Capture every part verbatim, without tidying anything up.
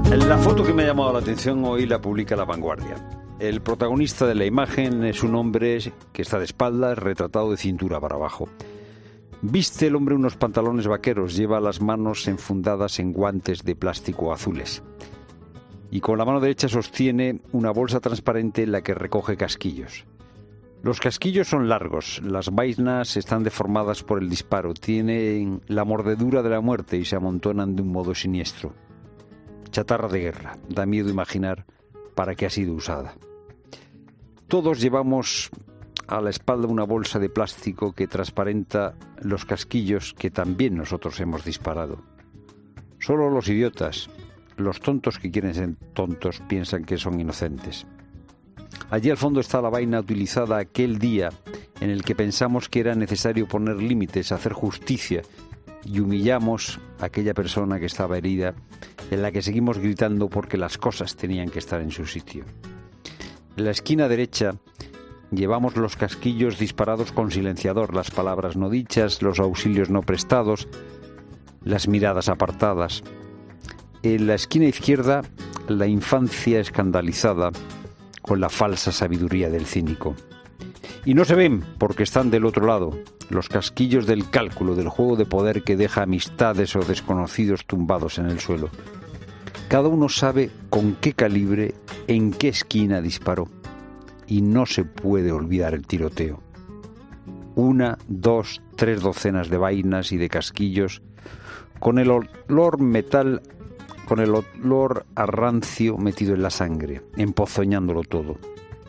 La foto que me ha llamado la atención hoy la publica La Vanguardia. El protagonista de la imagen es un hombre que está de espaldas, retratado de cintura para abajo. Viste el hombre unos pantalones vaqueros, lleva las manos enfundadas en guantes de plástico azules. Y con la mano derecha sostiene una bolsa transparente en la que recoge casquillos. Los casquillos son largos, las vainas están deformadas por el disparo, tienen la mordedura de la muerte y se amontonan de un modo siniestro. Chatarra de guerra, da miedo imaginar para qué ha sido usada. Todos llevamos a la espalda una bolsa de plástico que transparenta los casquillos que también nosotros hemos disparado. Solo los idiotas, los tontos que quieren ser tontos, piensan que son inocentes. Allí al fondo está la vaina utilizada aquel día en el que pensamos que era necesario poner límites, hacer justicia, y humillamos a aquella persona que estaba herida, en la que seguimos gritando porque las cosas tenían que estar en su sitio. En la esquina derecha llevamos los casquillos disparados con silenciador, las palabras no dichas, los auxilios no prestados, las miradas apartadas. En la esquina izquierda, la infancia escandalizada con la falsa sabiduría del cínico. Y no se ven porque están del otro lado, los casquillos del cálculo, del juego de poder que deja amistades o desconocidos tumbados en el suelo. Cada uno sabe con qué calibre, en qué esquina disparó. Y no se puede olvidar el tiroteo. Una, dos, tres docenas de vainas y de casquillos, con el olor metal, con el olor a rancio metido en la sangre, empozoñándolo todo.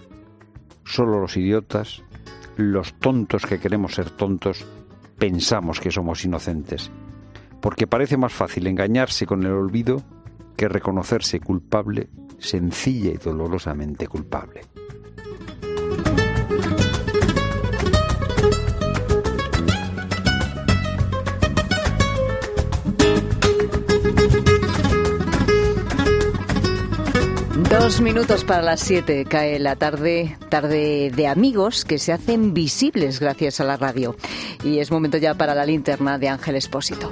Solo los idiotas, los tontos que queremos ser tontos, pensamos que somos inocentes, porque parece más fácil engañarse con el olvido que reconocerse culpable, sencilla y dolorosamente culpable. Dos minutos para las siete, cae la tarde, tarde de amigos que se hacen visibles gracias a la radio. Y es momento ya para la linterna de Ángel Expósito.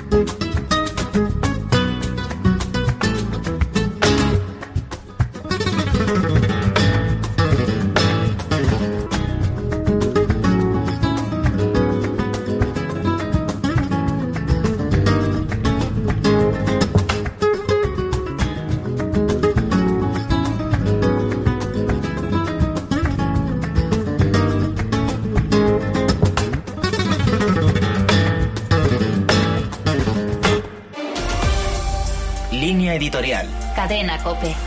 Línea editorial. Cadena COPE.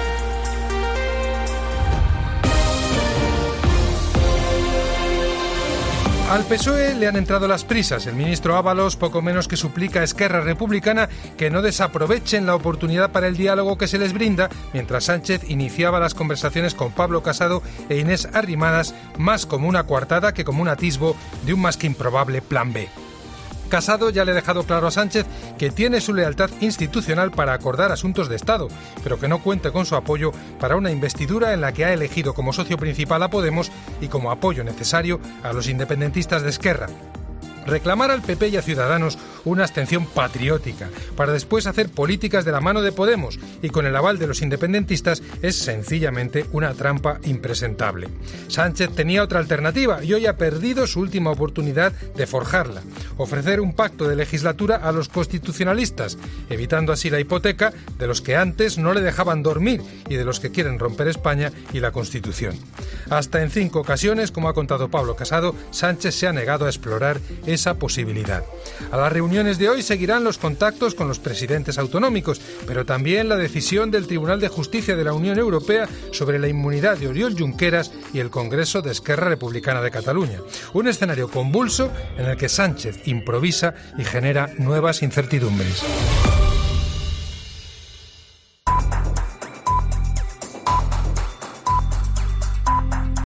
Al P S O E le han entrado las prisas. El ministro Ábalos poco menos que suplica a Esquerra Republicana que no desaprovechen la oportunidad para el diálogo que se les brinda, mientras Sánchez iniciaba las conversaciones con Pablo Casado e Inés Arrimadas más como una coartada que como un atisbo de un más que improbable plan B. Casado ya le ha dejado claro a Sánchez que tiene su lealtad institucional para acordar asuntos de Estado, pero que no cuenta con su apoyo para una investidura en la que ha elegido como socio principal a Podemos y como apoyo necesario a los independentistas de Esquerra. Reclamar al P P y a Ciudadanos una abstención patriótica para después hacer políticas de la mano de Podemos y con el aval de los independentistas es sencillamente una trampa impresentable. Sánchez tenía otra alternativa y hoy ha perdido su última oportunidad de forjarla: ofrecer un pacto de legislatura a los constitucionalistas, evitando así la hipoteca de los que antes no le dejaban dormir y de los que quieren romper España y la Constitución. Hasta en cinco ocasiones, como ha contado Pablo Casado, Sánchez se ha negado a explorar esa posibilidad. A las reuniones de hoy seguirán los contactos con los presidentes autonómicos, pero también la decisión del Tribunal de Justicia de la Unión Europea sobre la inmunidad de Oriol Junqueras y el Congreso de Esquerra Republicana de Cataluña. Un escenario convulso en el que Sánchez improvisa y genera nuevas incertidumbres.